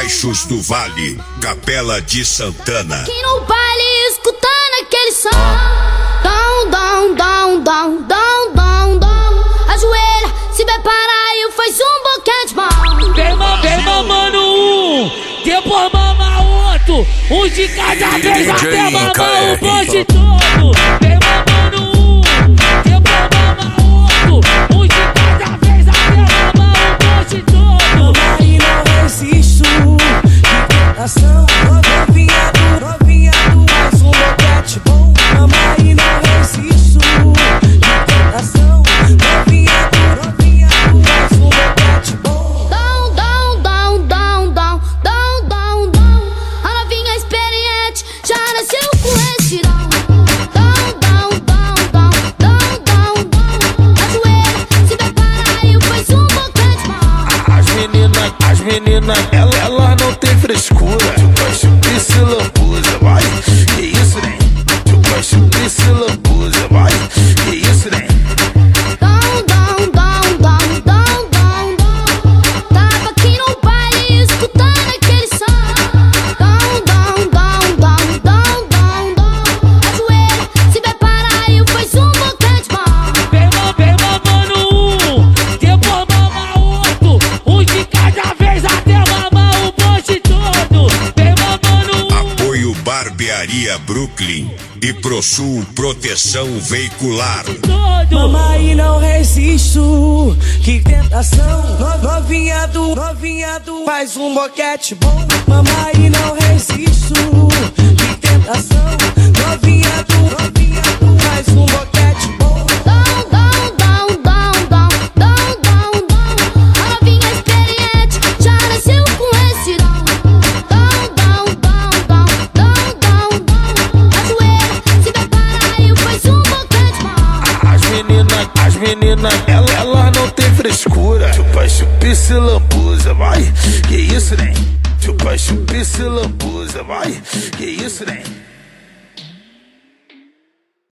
Baixos do Vale, Capela de Santana. Aqui no baile escutando aquele som. Dom, dom, dom, dom, dom, dom, dom. Ajoelha, se prepara e faz um boquete bom. Vem mamando um, depois mama outro. Um de cada vez até mamar o bonde todo. Vem mamando um, depois mama outro. Um de cada vez até mamar o bonde todo. Aí não resisto, que tentação. Novinha do mais um boquete bom. Aí não resisto, que tentação. Novinha do mais um boquete bom. Dom, dom, dom, dom, dom, dom, dom, dom. A novinha experiente já nasceu com esse dom. Dom, dom, dom, dom, dom, dom, dom. Ajoelha, se prepara e faz um boquete bom. As meninas, ela não tem frescura. Tu gosta de se lambuza, vai. Que isso, né? Tu gosta de se lambuza, vai. Que isso, né? Dom, dom, dom, dom, dom, dom, dom. Tava aqui no baile escutando aquele som. Dom, dom, dom, dom, dom, dom, dom. Ajoelha, se prepara e faz um boquete bom. Vem mamando um, depois mama outro. Um de cada vez até mamar o bonde todo. Vem mamando um. Apoio Barbearia Brooklyn e Prosul Proteção Veicular. Mamãe não resisto, que tentação. Novinha do faz um boquete bom. Mamãe não resisto, que tentação. Novinha do faz um boquete bom. Dom, dom, dom, dom, dom, dom, dom, dom. A novinha experiente já nasceu com esse dom. Dom, dom, dom, dom, dom, dom, dom. Ajoelha, se prepara e faz um boquete bom. As meninas, ela não tem frescura. Tu gosta de se lambuza, vai. Que isso, né? Tu gosta de se lambuza, vai. Que isso, né?